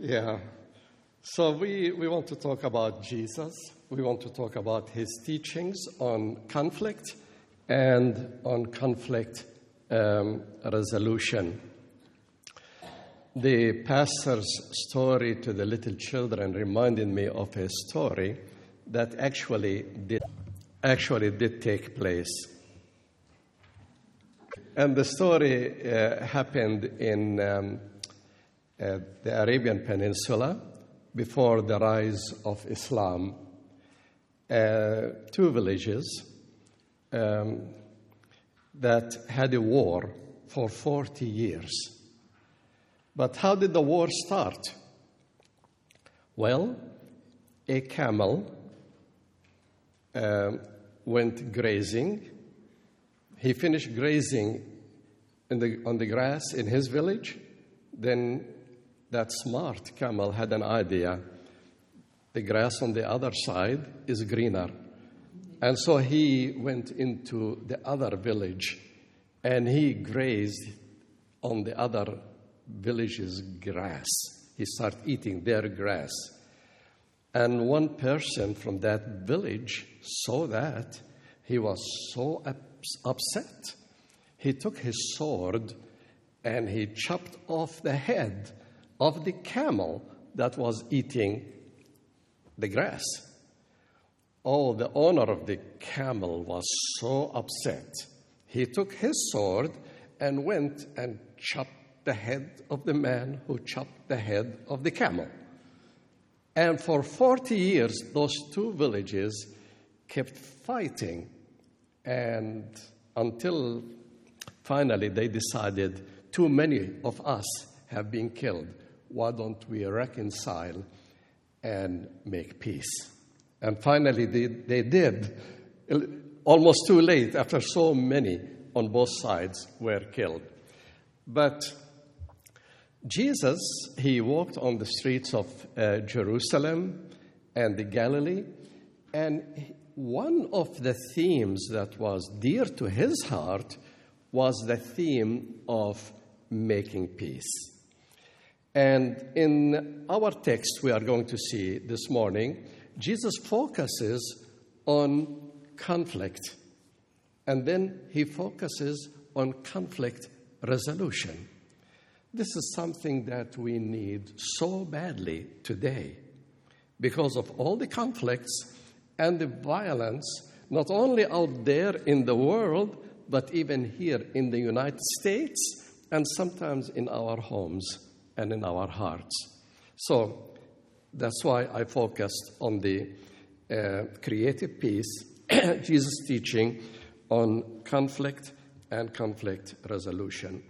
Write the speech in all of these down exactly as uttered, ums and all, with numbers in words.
Yeah. So we, we want to talk about Jesus. We want to talk about his teachings on conflict and on conflict um, resolution. The pastor's story to the little children reminded me of a story that actually did, actually did take place. And the story uh, happened in um, uh, the Arabian Peninsula before the rise of Islam. Uh, two villages um, that had a war for forty years. But how did the war start? Well, a camel uh, went grazing. He finished grazing in the, on the grass in his village. Then that smart camel had an idea. The grass on the other side is greener. And so he went into the other village and he grazed on the other village's grass. He started eating their grass. And one person from that village saw that. He was so upset. He took his sword and he chopped off the head of the camel that was eating the grass. Oh, the owner of the camel was so upset. He took his sword and went and chopped the head of the man who chopped the head of the camel. And for forty years, those two villages kept fighting, and until finally they decided, too many of us have been killed. Why don't we reconcile and make peace? And finally they, they did, almost too late after so many on both sides were killed. But Jesus, he walked on the streets of uh, Jerusalem and the Galilee, and one of the themes that was dear to his heart was the theme of making peace. And in our text we are going to see this morning, Jesus focuses on conflict, and then he focuses on conflict resolution. This is something that we need so badly today because of all the conflicts and the violence, not only out there in the world, but even here in the United States and sometimes in our homes and in our hearts. So that's why I focused on the uh, creative peace, Jesus' teaching on conflict and conflict resolution.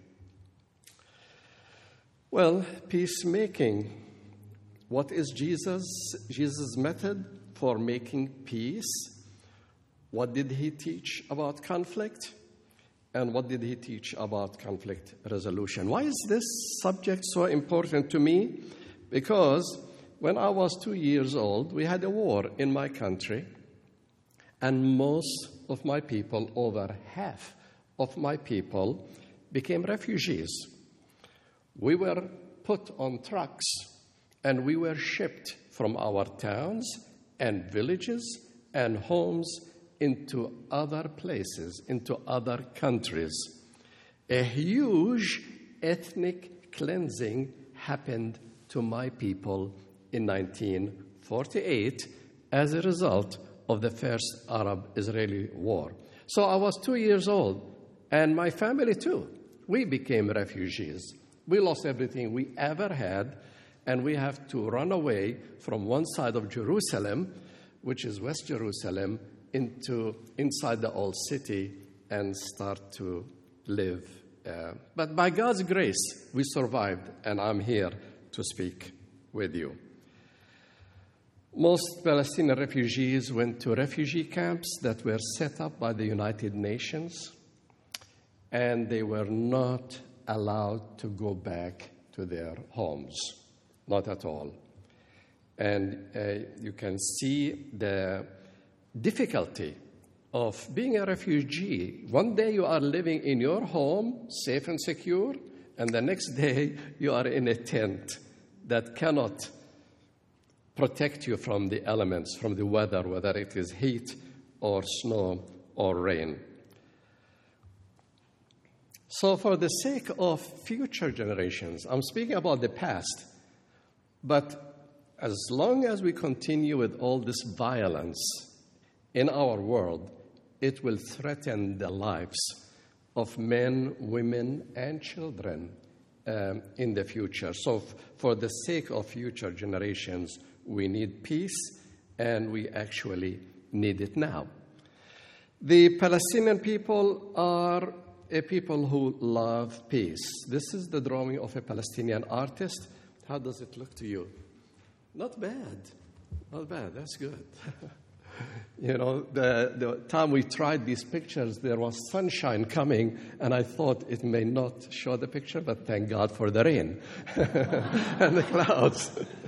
Well, peacemaking. What is Jesus? Jesus' method for making peace? What did he teach about conflict? And what did he teach about conflict resolution? Why is this subject so important to me? Because when I was two years old, we had a war in my country, and most of my people, over half of my people, became refugees. We were put on trucks, and we were shipped from our towns and villages and homes into other places, into other countries. A huge ethnic cleansing happened to my people in nineteen forty-eight as a result of the first Arab-Israeli war. So I was two years old, and my family too. We became refugees. We lost everything we ever had, and we have to run away from one side of Jerusalem, which is West Jerusalem, into inside the old city and start to live. Uh, but by God's grace, we survived, and I'm here to speak with you. Most Palestinian refugees went to refugee camps that were set up by the United Nations, and they were not allowed to go back to their homes, not at all. And uh, you can see the difficulty of being a refugee. One day you are living in your home, safe and secure, and the next day you are in a tent that cannot protect you from the elements, from the weather, whether it is heat or snow or rain. So for the sake of future generations, I'm speaking about the past, but as long as we continue with all this violence in our world, it will threaten the lives of men, women, and children um, in the future. So f- for the sake of future generations, we need peace, and we actually need it now. The Palestinian people are a people who love peace. This is the drawing of a Palestinian artist. How does it look to you? Not bad. Not bad. That's good. You know, the, the time we tried these pictures, there was sunshine coming, and I thought it may not show the picture, but thank God for the rain and the clouds.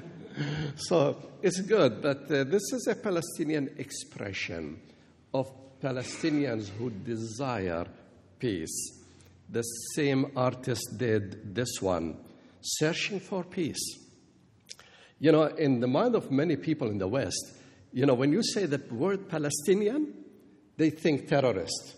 So it's good, but uh, this is a Palestinian expression of Palestinians who desire peace. The same artist did this one, Searching for Peace. You know, in the mind of many people in the West, you know, when you say the word Palestinian, they think terrorist.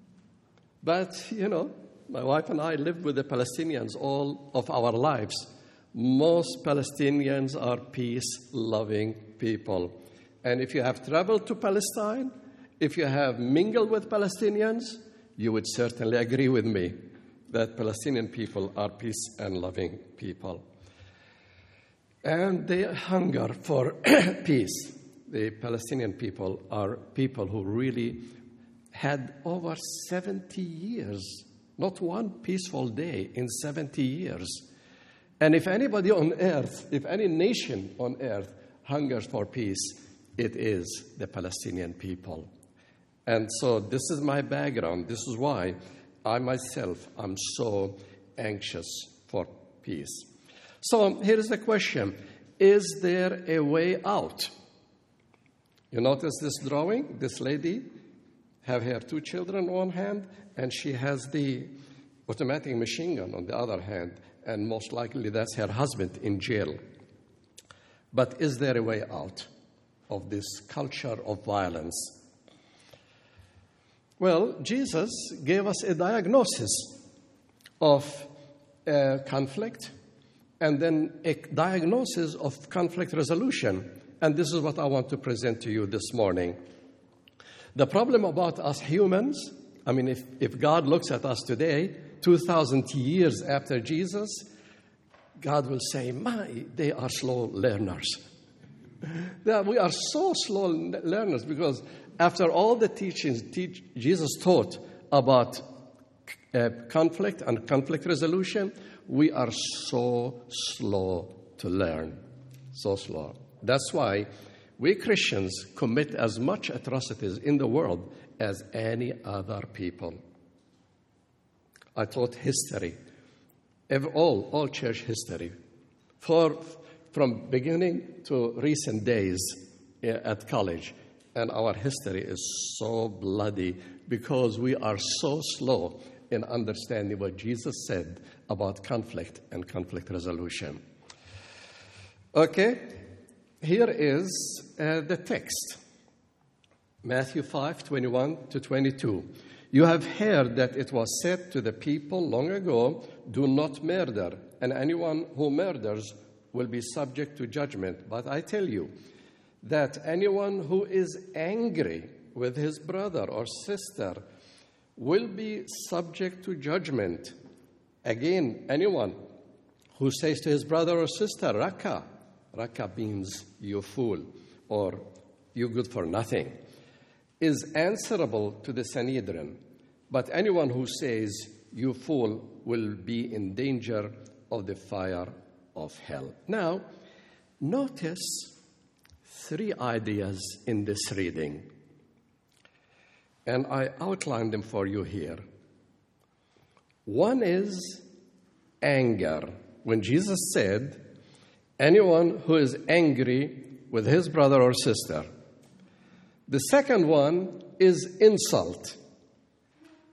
But, you know, my wife and I lived with the Palestinians all of our lives. Most Palestinians are peace-loving people. And if you have traveled to Palestine, if you have mingled with Palestinians, you would certainly agree with me that Palestinian people are peace and loving people. And they hunger for peace. The Palestinian people are people who really had over seventy years, not one peaceful day in seventy years. And if anybody on earth, if any nation on earth hungers for peace, it is the Palestinian people. And so this is my background. This is why I myself am so anxious for peace. So here is the question. Is there a way out? You notice this drawing? This lady have her two children on one hand, and she has the automatic machine gun on the other hand, and most likely that's her husband in jail. But is there a way out of this culture of violence? Well, Jesus gave us a diagnosis of uh, conflict and then a diagnosis of conflict resolution. And this is what I want to present to you this morning. The problem about us humans, I mean, if, if God looks at us today, two thousand years after Jesus, God will say, my, they are slow learners. We are so slow learners because after all the teachings teach, Jesus taught about uh, conflict and conflict resolution, we are so slow to learn, so slow. That's why we Christians commit as much atrocities in the world as any other people. I taught history, all, all church history, for, from beginning to recent days at college. And our history is so bloody because we are so slow in understanding what Jesus said about conflict and conflict resolution. Okay, here is uh, the text. Matthew five, twenty-one to twenty-two. You have heard that it was said to the people long ago, do not murder, and anyone who murders will be subject to judgment. But I tell you that anyone who is angry with his brother or sister will be subject to judgment. Again, anyone who says to his brother or sister, Raka, Raka means you fool, or you good for nothing, is answerable to the Sanhedrin. But anyone who says you fool will be in danger of the fire of hell. Now, notice three ideas in this reading, and I outlined them for you here. One is anger. When Jesus said, anyone who is angry with his brother or sister. The second one is insult.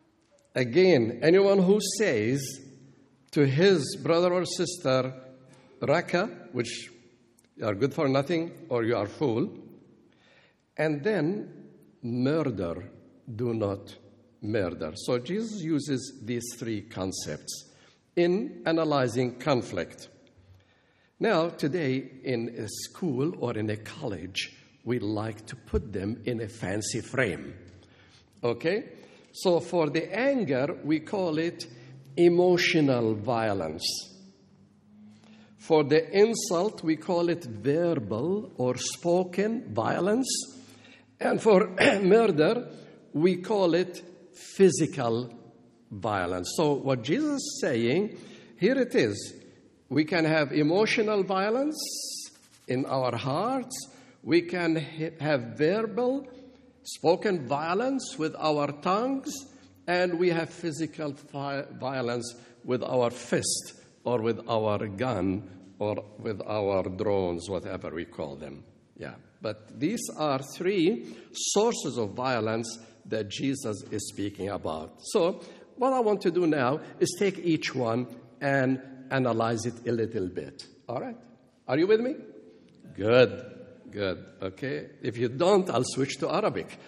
Again, anyone who says to his brother or sister, raka, which you are good for nothing or you are fool. And then murder, do not murder. So Jesus uses these three concepts in analyzing conflict. Now, today in a school or in a college, we like to put them in a fancy frame. Okay? So for the anger, we call it emotional violence. For the insult, we call it verbal or spoken violence. And for murder, we call it physical violence. So what Jesus is saying, here it is. We can have emotional violence in our hearts. We can ha- have verbal, spoken violence with our tongues. And we have physical fi- violence with our fist or with our gun or with our drones, whatever we call them. Yeah. But these are three sources of violence that Jesus is speaking about. So what I want to do now is take each one and analyze it a little bit. All right? Are you with me? Good. Good. Okay. If you don't, I'll switch to Arabic.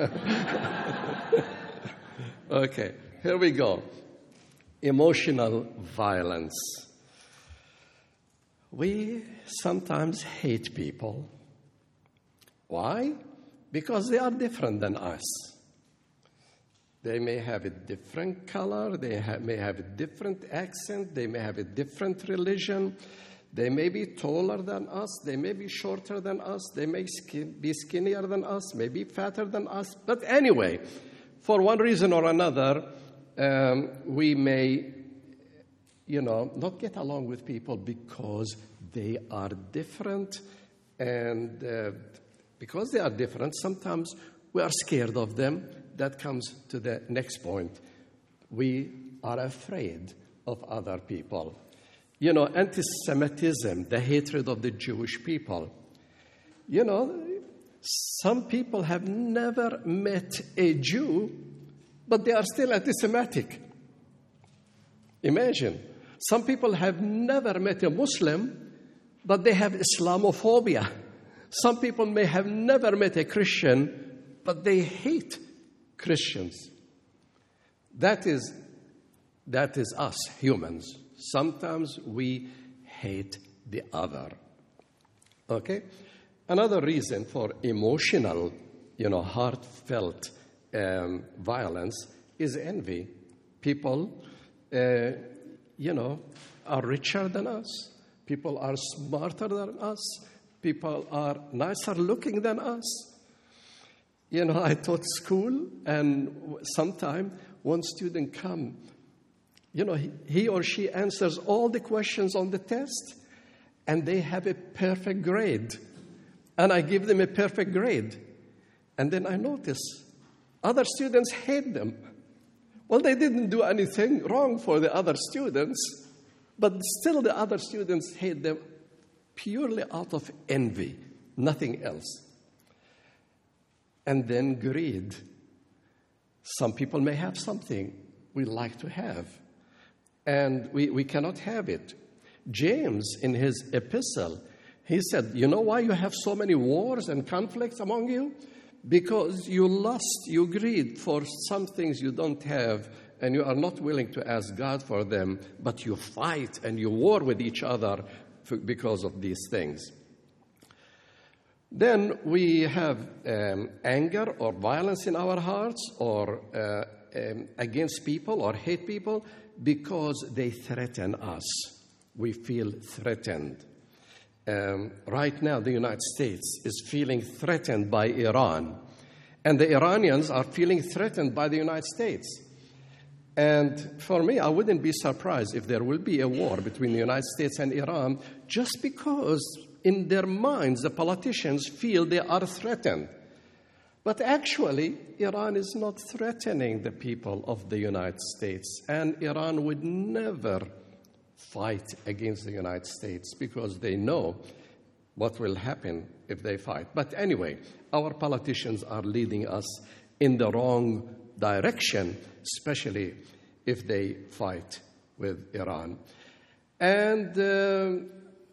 Okay. Here we go. Emotional violence. We sometimes hate people. Why? Because they are different than us. They may have a different color, they ha- may have a different accent, they may have a different religion, they may be taller than us, they may be shorter than us, they may skin- be skinnier than us, may be fatter than us. But anyway, for one reason or another, um, we may, you know, not get along with people because they are different. And uh, because they are different, sometimes we are scared of them. That comes to the next point. We are afraid of other people. You know, anti-Semitism, the hatred of the Jewish people. You know, some people have never met a Jew, but they are still anti-Semitic. Imagine. Some people have never met a Muslim, but they have Islamophobia. Some people may have never met a Christian, but they hate Christians. That is, that is us, humans. Sometimes we hate the other. Okay? Another reason for emotional, you know, heartfelt um, violence is envy. People, uh, you know, are richer than us. People are smarter than us. People are nicer looking than us. You know, I taught school, and sometime one student come, you know, he, he or she answers all the questions on the test, and they have a perfect grade. And I give them a perfect grade. And then I notice other students hate them. Well, they didn't do anything wrong for the other students, but still the other students hate them purely out of envy, nothing else. And then greed. Some people may have something we like to have, and we, we cannot have it. James, in his epistle, he said, you know why you have so many wars and conflicts among you? Because you lust, you greed for some things you don't have, and you are not willing to ask God for them, but you fight and you war with each other for, because of these things. Then we have um, anger or violence in our hearts or uh, um, against people or hate people because they threaten us. We feel threatened. Um, right now, the United States is feeling threatened by Iran, and the Iranians are feeling threatened by the United States. And for me, I wouldn't be surprised if there will be a war between the United States and Iran just because in their minds, the politicians feel they are threatened. But actually, Iran is not threatening the people of the United States, and Iran would never fight against the United States because they know what will happen if they fight. But anyway, our politicians are leading us in the wrong direction, especially if they fight with Iran. And uh,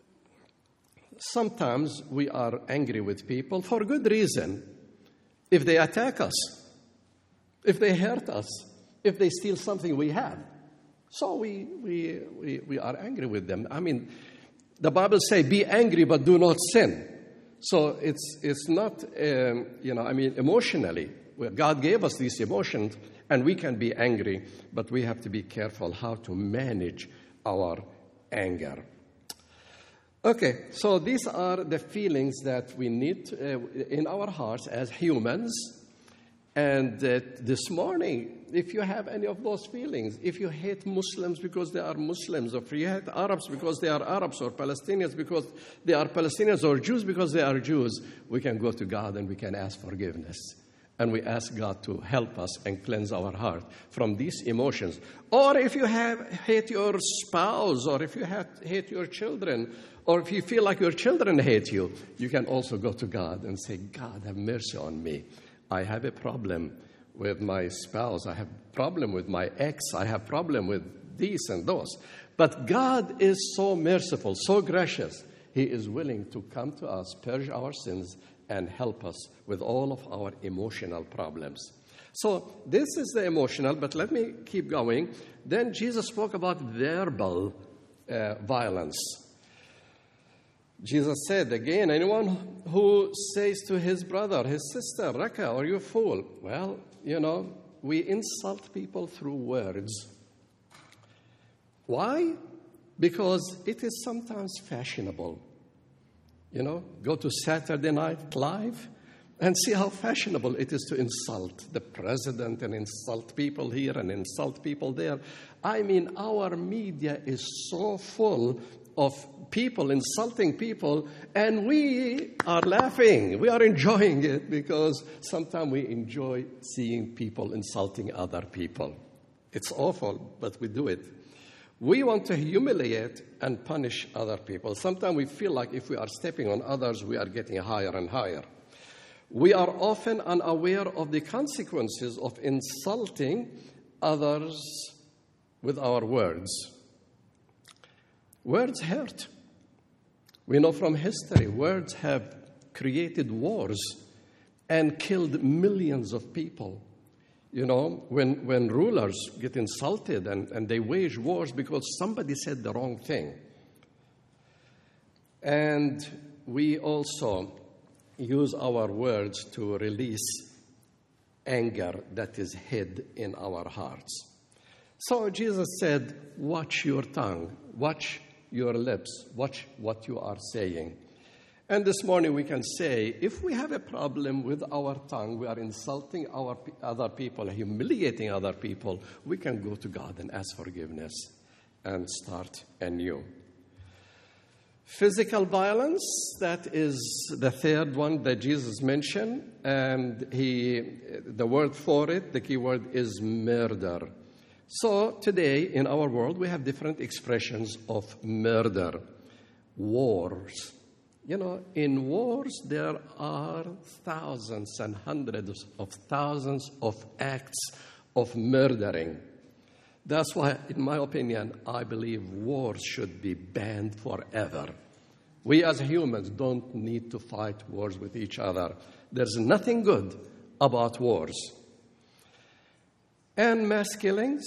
Sometimes we are angry with people for good reason. If they attack us, if they hurt us, if they steal something we have. So we, we, we, we are angry with them. I mean, the Bible says, be angry, but do not sin. So it's, it's not, um, you know, I mean, emotionally. God gave us these emotions, and we can be angry, but we have to be careful how to manage our anger. Okay, so these are the feelings that we need uh, in our hearts as humans. And uh, this morning, if you have any of those feelings, if you hate Muslims because they are Muslims, or if you hate Arabs because they are Arabs, or Palestinians because they are Palestinians, or Jews because they are Jews, we can go to God and we can ask forgiveness. And we ask God to help us and cleanse our heart from these emotions. Or if you have hate your spouse, or if you have, hate your children, or if you feel like your children hate you, you can also go to God and say, God, have mercy on me. I have a problem with my spouse. I have a problem with my ex. I have a problem with these and those. But God is so merciful, so gracious. He is willing to come to us, purge our sins, and help us with all of our emotional problems. So this is the emotional, but let me keep going. Then Jesus spoke about verbal uh, violence. Jesus said again, anyone who says to his brother, his sister, Raka, are you a fool? Well, you know, we insult people through words. Why? Because it is sometimes fashionable. You know, go to Saturday Night Live and see how fashionable it is to insult the president and insult people here and insult people there. I mean, our media is so full of people insulting people, and we are laughing. We are enjoying it because sometimes we enjoy seeing people insulting other people. It's awful, but we do it. We want to humiliate and punish other people. Sometimes we feel like if we are stepping on others, we are getting higher and higher. We are often unaware of the consequences of insulting others with our words. Words hurt. We know from history, words have created wars and killed millions of people. You know, when, when rulers get insulted and, and they wage wars because somebody said the wrong thing. And we also use our words to release anger that is hid in our hearts. So Jesus said, watch your tongue, watch your lips, watch what you are saying. And this morning we can say, if we have a problem with our tongue, we are insulting our other people, humiliating other people, we can go to God and ask forgiveness and start anew. Physical violence, that is the third one that Jesus mentioned, and he, the word for it, the key word is murder. So today in our world we have different expressions of murder, wars. You know, in wars, there are thousands and hundreds of thousands of acts of murdering. That's why, in my opinion, I believe wars should be banned forever. We as humans don't need to fight wars with each other. There's nothing good about wars. And mass killings.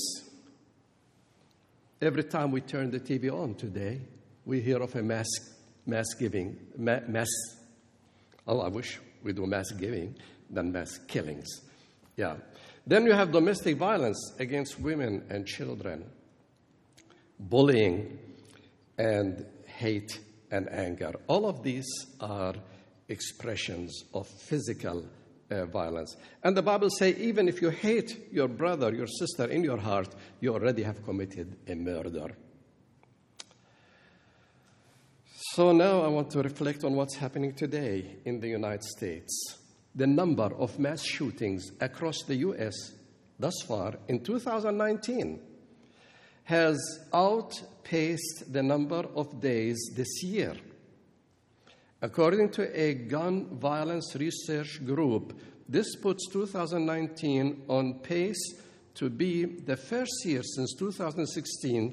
Every time we turn the T V on today, we hear of a mass Mass giving, ma- mass, oh, I wish we do mass giving than mass killings. Yeah. Then you have domestic violence against women and children, bullying and hate and anger. All of these are expressions of physical uh, violence. And the Bible says even if you hate your brother, your sister in your heart, you already have committed a murder. So now I want to reflect on what's happening today in the United States. The number of mass shootings across the U S thus far in two thousand nineteen has outpaced the number of days this year. According to a gun violence research group, this puts two thousand nineteen on pace to be the first year since two thousand sixteen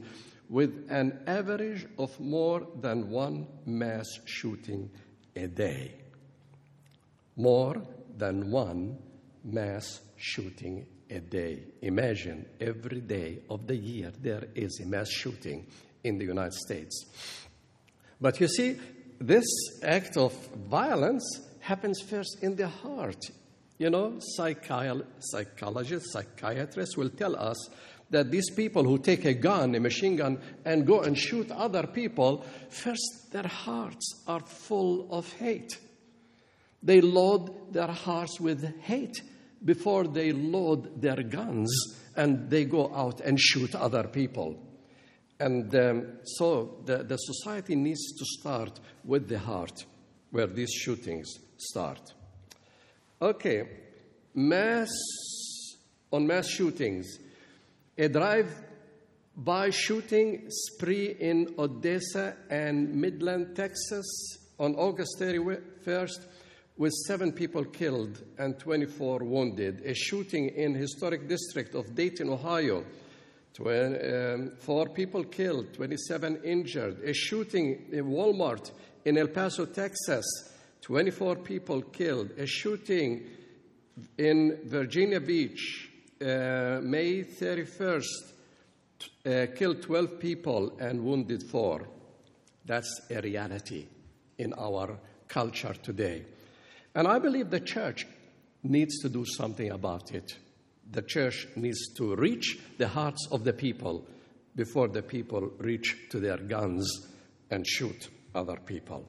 with an average of more than one mass shooting a day. More than one mass shooting a day. Imagine every day of the year there is a mass shooting in the United States. But you see, this act of violence happens first in the heart. You know, psychi- psychologists, psychiatrists will tell us that these people who take a gun, a machine gun, and go and shoot other people, first their hearts are full of hate. They load their hearts with hate before they load their guns and they go out and shoot other people. And um, so the, the society needs to start with the heart, where these shootings start. Okay, mass, on mass shootings, a drive-by shooting spree in Odessa and Midland, Texas on August thirty-first, with seven people killed and twenty-four wounded. A shooting in historic district of Dayton, Ohio, um, four people killed, twenty-seven injured. A shooting in Walmart in El Paso, Texas, twenty-four people killed. A shooting in Virginia Beach, uh, May thirty-first, uh, killed twelve people and wounded four. That's a reality in our culture today. And I believe the church needs to do something about it. The church needs to reach the hearts of the people before the people reach to their guns and shoot other people.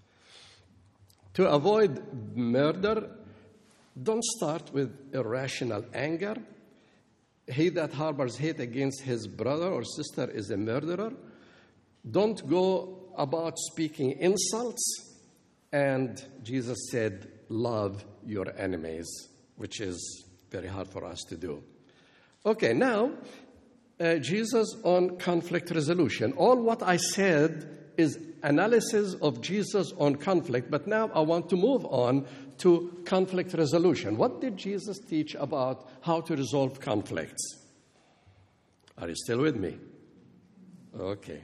To avoid murder, don't start with irrational anger. He that harbors hate against his brother or sister is a murderer. Don't go about speaking insults. And Jesus said, love your enemies, which is very hard for us to do. Okay, now, uh, Jesus on conflict resolution. All what I said is analysis of Jesus on conflict, but now I want to move on to conflict resolution. What did Jesus teach about how to resolve conflicts? Are you still with me? Okay.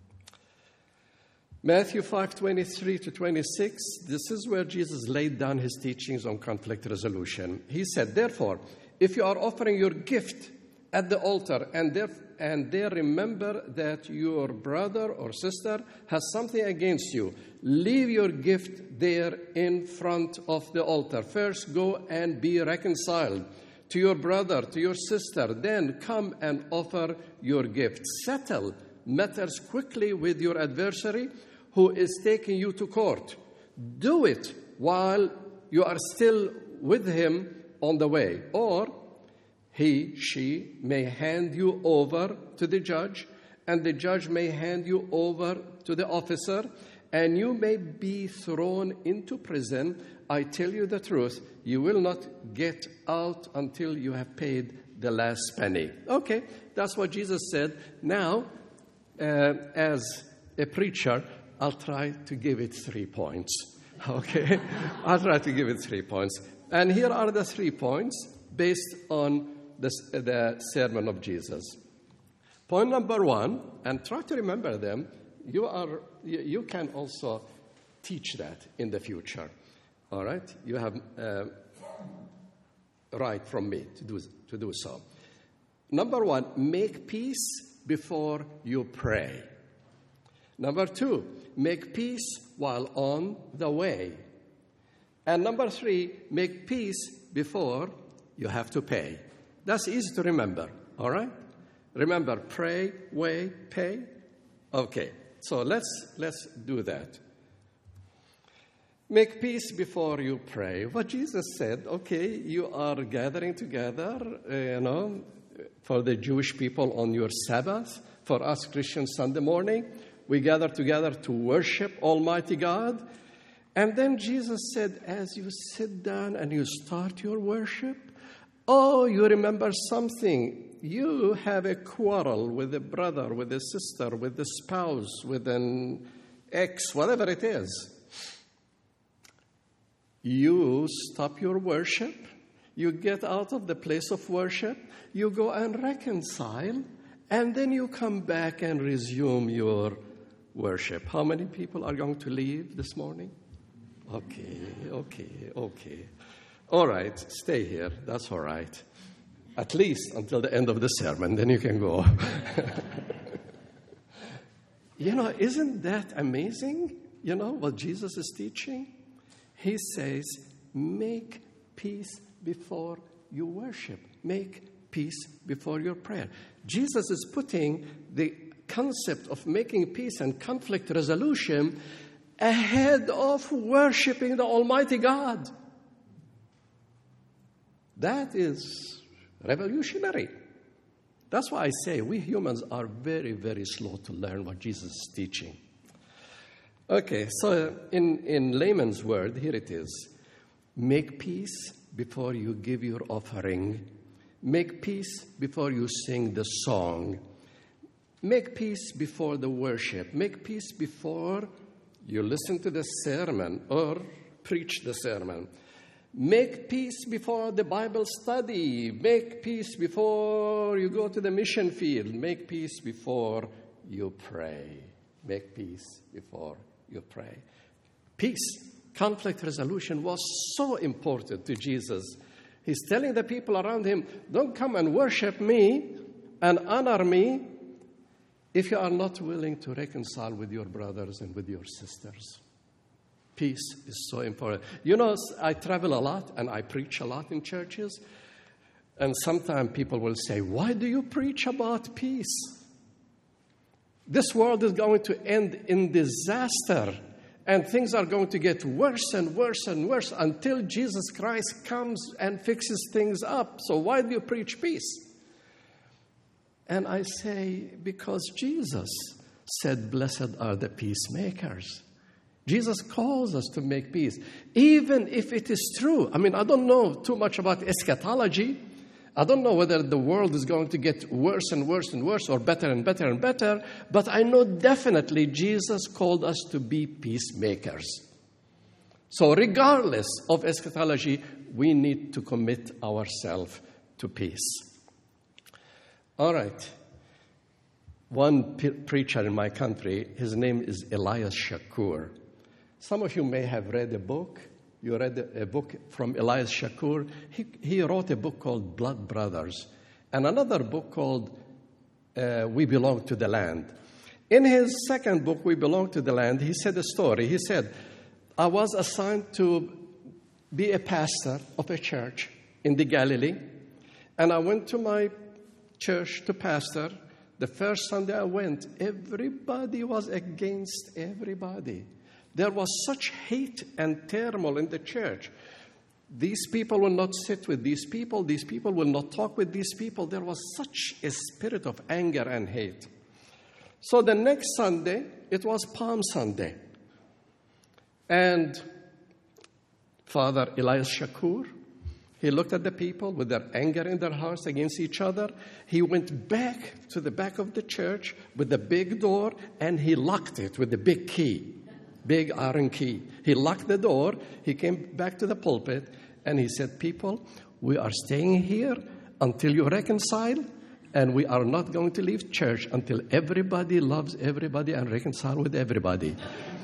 Matthew five, twenty-three to twenty-six, this is where Jesus laid down his teachings on conflict resolution. He said, therefore, if you are offering your gift at the altar and there, and there remember that your brother or sister has something against you, leave your gift there in front of the altar. First go and be reconciled to your brother, to your sister, then come and offer your gift. Settle matters quickly with your adversary who is taking you to court. Do it while you are still with him on the way, or he, she may hand you over to the judge, and the judge may hand you over to the officer, and you may be thrown into prison. I tell you the truth, you will not get out until you have paid the last penny. Okay, that's what Jesus said. Now, uh, as a preacher, I'll try to give it three points, okay? I'll try to give it three points. And here are the three points based on the, the sermon of Jesus. Point number one, and try to remember them, you, are, you, you can also teach that in the future, all right? You have uh, right from me to do, to do so. Number one, make peace before you pray. Number two, make peace while on the way. And number three, make peace before you have to pay. That's easy to remember, all right? Remember, pray, weigh, pay. Okay, so let's let's do that. Make peace before you pray. What Jesus said, okay, you are gathering together, uh, you know, for the Jewish people on your Sabbath, for us Christians Sunday morning. We gather together to worship Almighty God. And then Jesus said, as you sit down and you start your worship, oh, you remember something. You have a quarrel with a brother, with a sister, with a spouse, with an ex, whatever it is. You stop your worship. You get out of the place of worship. You go and reconcile. and then you come back and resume your worship. How many people are going to leave this morning? Okay, okay, okay. All right, stay here. That's all right. At least until the end of the sermon, then you can go. You know, isn't that amazing? You know what Jesus is teaching? He says, make peace before you worship. Make peace before your prayer. Jesus is putting the concept of making peace and conflict resolution ahead of worshiping the Almighty God. That is revolutionary. That's why I say we humans are very, very slow to learn what Jesus is teaching. Okay, so in, in layman's word, here it is. Make peace before you give your offering. Make peace before you sing the song. Make peace before the worship. Make peace before you listen to the sermon or preach the sermon. Make peace before the Bible study. Make peace before you go to the mission field. Make peace before you pray. Make peace before you pray. Peace, conflict resolution was so important to Jesus. He's telling the people around him, don't come and worship me and honor me if you are not willing to reconcile with your brothers and with your sisters. Peace is so important. You know, I travel a lot and I preach a lot in churches. And sometimes people will say, why do you preach about peace? This world is going to end in disaster. And things are going to get worse and worse and worse until Jesus Christ comes and fixes things up. So why do you preach peace? And I say, because Jesus said, blessed are the peacemakers. Jesus calls us to make peace, even if it is true. I mean, I don't know too much about eschatology. I don't know whether the world is going to get worse and worse and worse or better and better and better, but I know definitely Jesus called us to be peacemakers. So regardless of eschatology, we need to commit ourselves to peace. All right. One pe- preacher in my country, his name is Elias Shakur. Some of you may have read a book. You read a book from Elias Shakur. He, he wrote a book called Blood Brothers and another book called uh, We Belong to the Land. In his second book, We Belong to the Land, he said a story. He said, I was assigned to be a pastor of a church in the Galilee, and I went to my church to pastor. The first Sunday I went, everybody was against everybody. There was such hate and turmoil in the church. These people will not sit with these people. These people will not talk with these people. There was such a spirit of anger and hate. So the next Sunday, it was Palm Sunday. And Father Elias Shakur, he looked at the people with their anger in their hearts against each other. He went back to the back of the church with the big door, and he locked it with the big key. Big iron key. He locked the door. He came back to the pulpit and he said, people, we are staying here until you reconcile, and we are not going to leave church until everybody loves everybody and reconcile with everybody.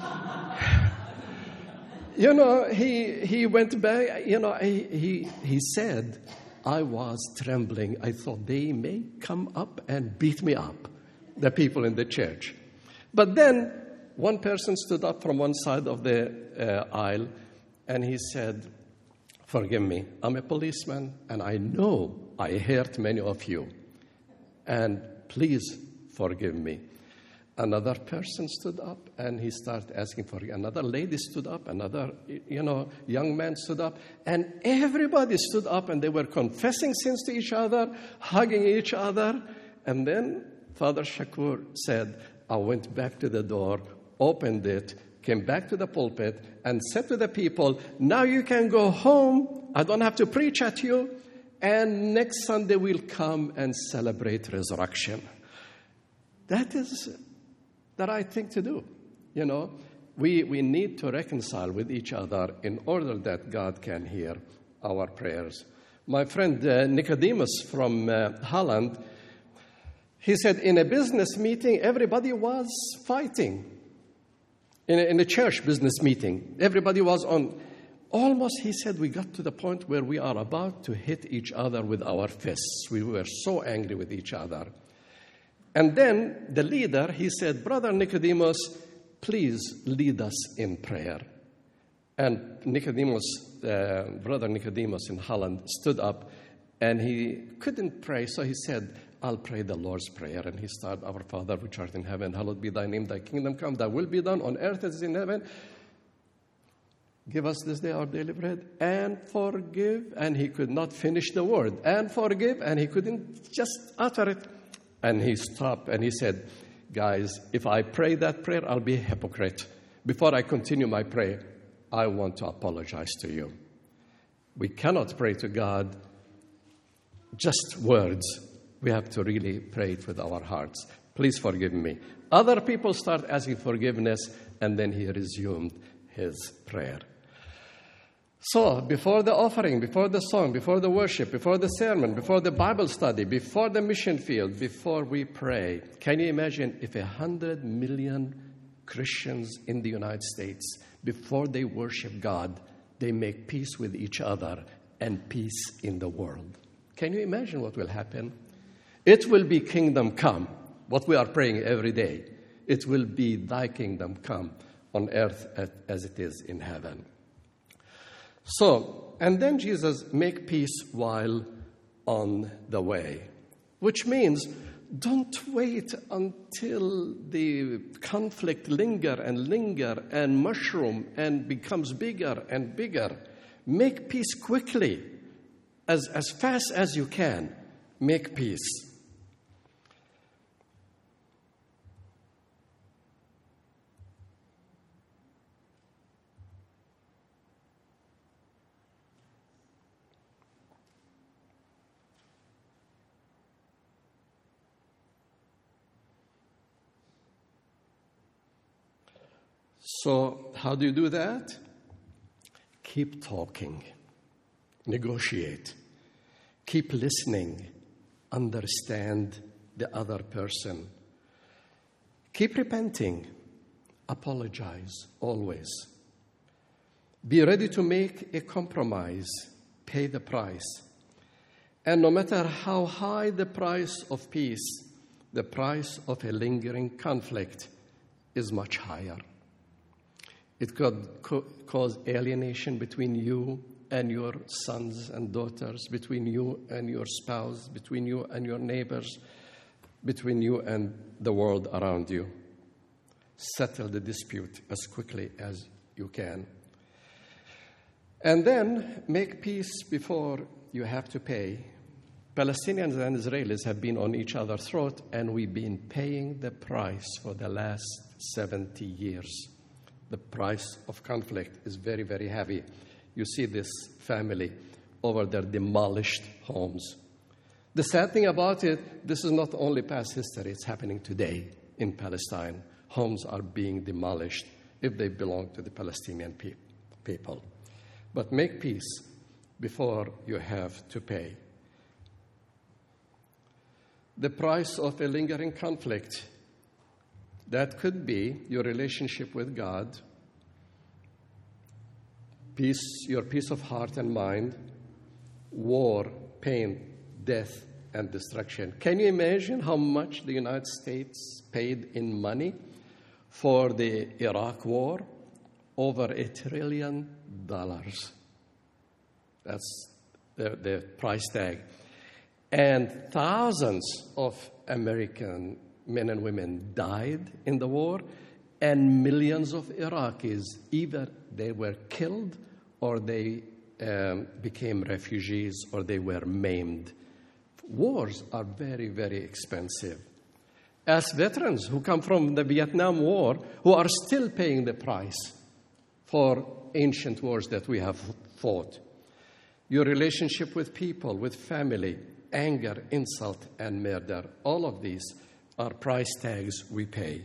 You know, he he went back, you know, he, he, he said, I was trembling. I thought they may come up and beat me up, the people in the church. But then one person stood up from one side of the uh, aisle, and he said, forgive me, I'm a policeman, and I know I hurt many of you, and please forgive me. Another person stood up, and he started asking for it. Another lady stood up, another, you know, young man stood up, and everybody stood up, and they were confessing sins to each other, hugging each other, and then Father Shakur said, I went back to the door, opened it, came back to the pulpit, and said to the people, now you can go home. I don't have to preach at you. And next Sunday we'll come and celebrate resurrection. That is the right thing to do. You know, we, we need to reconcile with each other in order that God can hear our prayers. My friend uh, Nicodemus from uh, Holland, He said, in a business meeting, everybody was fighting. In a, in a church business meeting, everybody was on. Almost, he said, we got to the point where we are about to hit each other with our fists. We were so angry with each other. And then the leader, he said, Brother Nicodemus, please lead us in prayer. And Nicodemus, uh, Brother Nicodemus in Holland, stood up, and he couldn't pray, so he said, I'll pray the Lord's Prayer. And he started, Our Father, which art in heaven, hallowed be thy name, thy kingdom come, thy will be done on earth as in heaven. Give us this day our daily bread, and forgive. And he could not finish the word, and forgive, and he couldn't just utter it. And he stopped, and he said, guys, if I pray that prayer, I'll be a hypocrite. Before I continue my prayer, I want to apologize to you. We cannot pray to God just words. We have to really pray it with our hearts. Please forgive me. Other people start asking forgiveness, and then he resumed his prayer. So, before the offering, before the song, before the worship, before the sermon, before the Bible study, before the mission field, before we pray, can you imagine if a hundred million Christians in the United States, before they worship God, they make peace with each other and peace in the world? Can you imagine what will happen? It will be kingdom come, what we are praying every day. It will be thy kingdom come on earth as it is in heaven. So, and then Jesus make peace while on the way, which means don't wait until the conflict linger and linger and mushroom and becomes bigger and bigger. Make peace quickly, as, as fast as you can. Make peace. So, how do you do that? Keep talking. Negotiate. Keep listening. Understand the other person. Keep repenting. Apologize always. Be ready to make a compromise. Pay the price. And no matter how high the price of peace, the price of a lingering conflict is much higher. It could co- cause alienation between you and your sons and daughters, between you and your spouse, between you and your neighbors, between you and the world around you. Settle the dispute as quickly as you can. And then make peace before you have to pay. Palestinians and Israelis have been on each other's throat, and we've been paying the price for the last seventy years. The price of conflict is very, very heavy. You see this family over their demolished homes. The sad thing about it, this is not only past history, it's happening today in Palestine. Homes are being demolished if they belong to the Palestinian pe- people. But make peace before you have to pay. The price of a lingering conflict, that could be your relationship with God, peace, your peace of heart and mind, war, pain, death, and destruction. Can you imagine how much the United States paid in money for the Iraq war? Over a trillion dollars. That's the, the price tag. And thousands of American men and women died in the war, and millions of Iraqis, either they were killed or they um, became refugees or they were maimed. Wars are very, very expensive. As veterans who come from the Vietnam War, who are still paying the price for ancient wars that we have fought. Your relationship with people, with family, anger, insult, and murder, all of these are price tags we pay.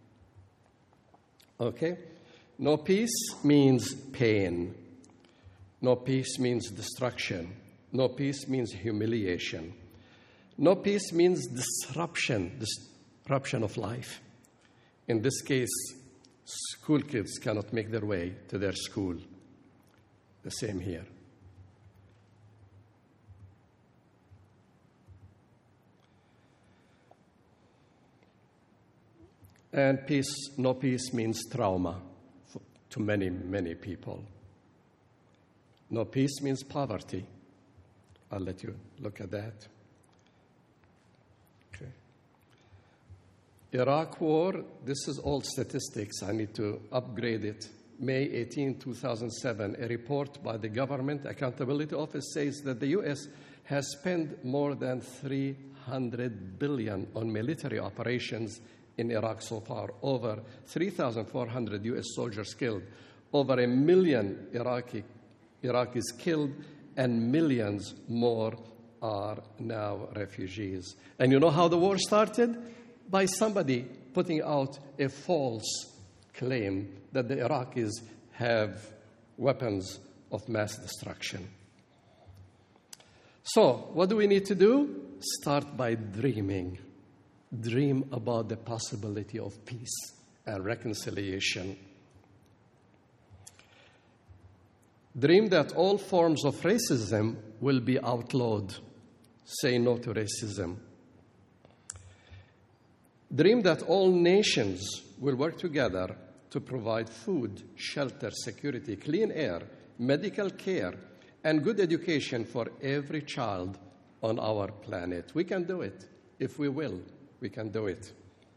Okay? No peace means pain. No peace means destruction. No peace means humiliation. No peace means disruption, disruption of life. In this case, school kids cannot make their way to their school. The same here. And peace, no peace means trauma for, to many, many people. No peace means poverty. I'll let you look at that. Okay. Iraq war, this is old statistics. I need to upgrade it. May eighteenth, two thousand seven, a report by the Government Accountability Office says that the U S has spent more than three hundred billion dollars on military operations in Iraq so far. Over three thousand four hundred U S soldiers killed, over a million Iraqi, Iraqis killed, and millions more are now refugees. And you know how the war started? By somebody putting out a false claim that the Iraqis have weapons of mass destruction. So, what do we need to do? Start by dreaming. Dream about the possibility of peace and reconciliation. Dream that all forms of racism will be outlawed. Say no to racism. Dream that all nations will work together to provide food, shelter, security, clean air, medical care, and good education for every child on our planet. We can do it. If we will, we can do it.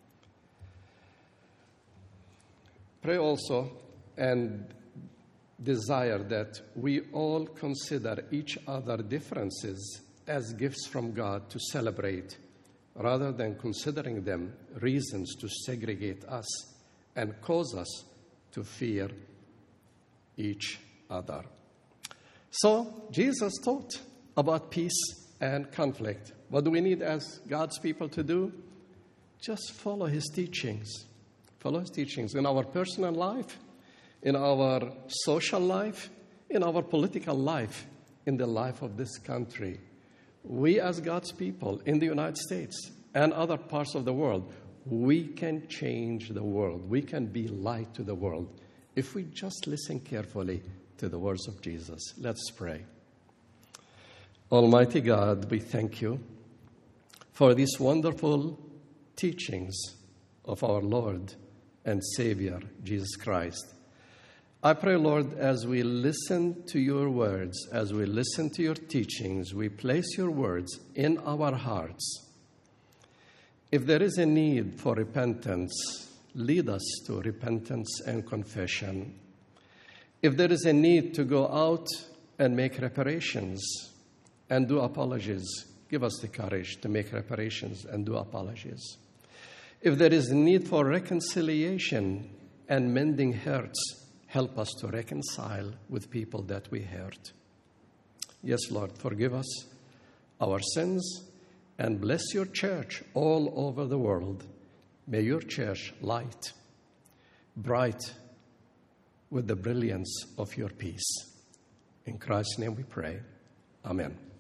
Pray also and desire that we all consider each other's differences as gifts from God to celebrate, rather than considering them reasons to segregate us and cause us to fear each other. So, Jesus taught about peace and conflict. What do we need as God's people to do? Just follow his teachings. Follow his teachings in our personal life, in our social life, in our political life, in the life of this country. We as God's people in the United States and other parts of the world, we can change the world. We can be light to the world if we just listen carefully to the words of Jesus. Let's pray. Almighty God, we thank you for these wonderful teachings of our Lord and Savior, Jesus Christ. I pray, Lord, as we listen to your words, as we listen to your teachings, we place your words in our hearts. If there is a need for repentance, lead us to repentance and confession. If there is a need to go out and make reparations and do apologies, give us the courage to make reparations and do apologies. If there is a need for reconciliation and mending hurts, help us to reconcile with people that we hurt. Yes, Lord, forgive us our sins and bless your church all over the world. May your church light, bright with the brilliance of your peace. In Christ's name we pray. Amen.